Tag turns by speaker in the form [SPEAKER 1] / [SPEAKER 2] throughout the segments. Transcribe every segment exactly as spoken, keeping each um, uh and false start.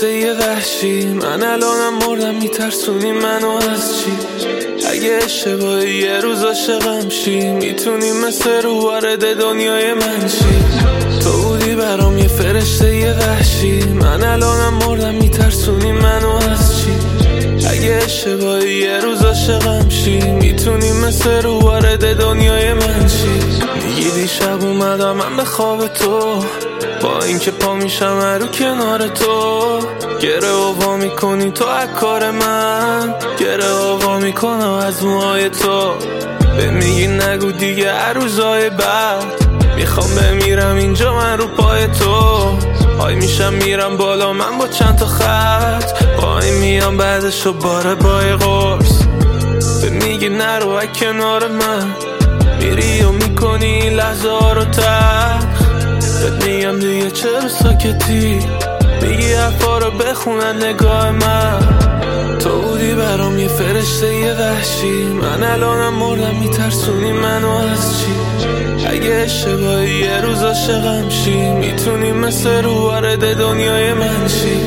[SPEAKER 1] فرشته یه وحشی، من الانم مردم میترسونی منو از چی؟ اگه اشتباهی یه روز عاشقم شی، میتونی مثل رو وارد دنیای من شی. تو بودی برام یه فرشته یه وحشی، من الانم مردم میترسونی منو از چی؟ اگه اشتباهی یه روز عاشقم شی، میتونی مثل رو وارد دنیای من شی. میگی دیشب اومدم من به خواب تو، با اینکه پا میشم رو کنار تو، گره آوا میکنی تو از کار من، گره آوا میکنم از موهای تو. به میگی نگو دیگه هر روزای بعد، میخوام بمیرم اینجا من رو پای تو. های میشم میرم بالا من با چند تا خط، پای میام بعدشو باره بای قرص. به میگی نرو از کنار من، میری و میکنی لحظه ها رو تخ. بهت میگم دیگه چرا ساکتی، میگی حرفا رو بخونن نگاه من. تو بودی برام یه فرشته یه وحشی، من الانم مردم میترسونی منو از چی؟ اگه اشتباهی یه روز عاشقم شی، میتونی مثل رو وارد دنیای من شی.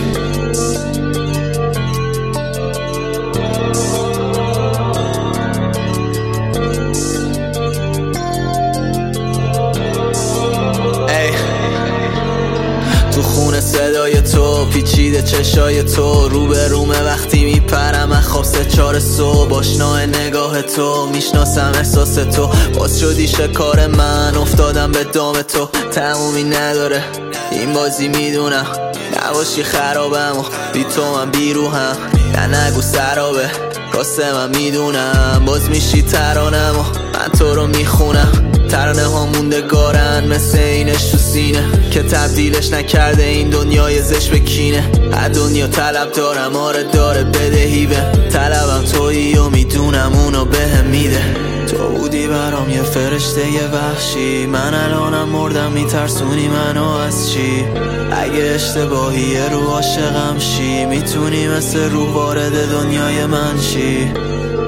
[SPEAKER 2] تو خونه صدای تو، پیچیده چشای تو، رو به رومه وقتی میپرم از خواب سه چار صبح. آشنای نگاه تو، میشناسم احساس تو، باز شدی شکار من، افتادم به دام تو. تمومی نداره این بازی میدونم، نباشی خرابم و بی تو من بیروهم. نه نگو سرابه کاسه من میدونم، باز میشی ترانم و من تو رو میخونم. ترانه ها موندگارن مثل اینش تو سینه، که تبدیلش نکرده این دنیای زش به کینه. هر دنیا طلب دارم، آره داره بدهی به طلبم تویی و میدونم اونو بهم میده. تو بودی برام یه فرشته یه وحشی، من الانم مردم میترسونی منو از چی؟ اگه اشتباهی یه رو عاشقم شی، میتونی مثل رو وارد دنیای من شی.